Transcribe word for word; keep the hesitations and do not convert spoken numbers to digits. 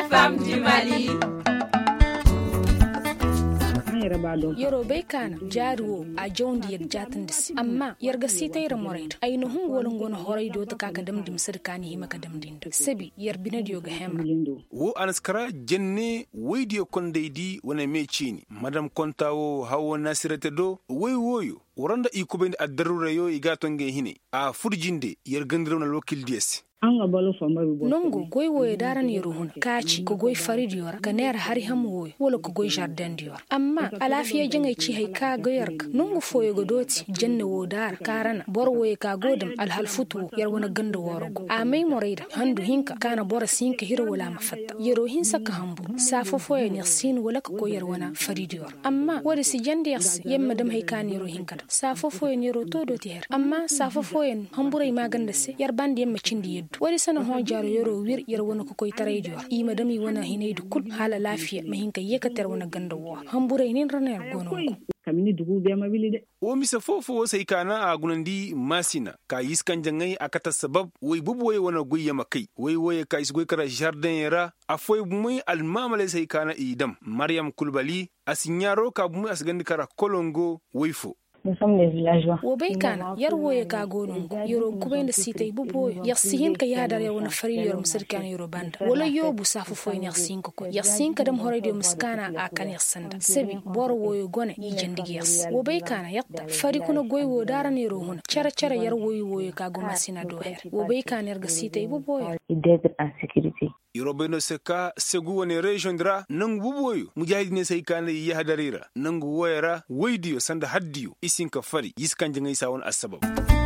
femmes du Mali. Yoro bai kana jaruwo a jawndi yar jatandis amma yarga sitayra morayd ayno hun wolon gona horaydo ta kaka damdim sirkani himaka damdindo sabi yar binadiyo ga hemra wo anaskara jenne waydiyo kondeydi wona mecini madam kontawo hawo nasirete do way woyo woranda ikubende addarura yo igatonge hine a furjinde yar gandirawna lokil dies nongo goy woye daran yero hun kaci ko goy farid yor ka ner hari ham woy wala ko goy jardin yor amma alafiya jangay ci hay ka goyark nongo foye go doti jenne wo dar karana bor woye ka godam al hal futu yar wona ganda worogo amay morayda handu hinka kana bor sinka hiro wala mafatta yero hin saka hambu safo foye ni sin wala ko yar wona farid yor amma wori si jande yas yemma dam hay kan yero hinka safo foye ni ro to doti her amma safo foye hamburay maganda se yar bandi yemma cindi wari sana hon jaro yoro wir yar wona ko koy tarejo i madami wona hinaydu kul hala lafiya mahinka yekater wona ganda wo hamburay nin raner gono kamini dugu be ma bilide o misa fofo sai kana a gunandi masina ka yiskan jangai akata sabab wai bubu wai wona goyya makai wai wai ka isgoy kara jardin yara afoy bumai almamale sai kana idam maryam kulbali asinyaro ka bumai asgandi kara kolongo waifo Nous sommes les villageois. Wo bai kana yar woye ka gonon yoro kubain da sitay bubo yaksihin ka yadar ya wona fari yor musirkan yoro banda wala yobu safu fo ni yaksin ko yaksin ka dam horaydo muskana akan yaksanda sebi bor woyo gone i jandigi yas wo bai kana yakta fari kuna goy wo daran yoro hon cara cara yar woyo woyo ka go masina do her wo bai kana yar ga sitay bubo D'être en sécurité. Yorobeno seka segu woni region dra nangu buboyo mujahidine sai kana yi hadarira nangu woyara waydiyo sanda haddiyo isin ka fari yiskan jangay sawon asbab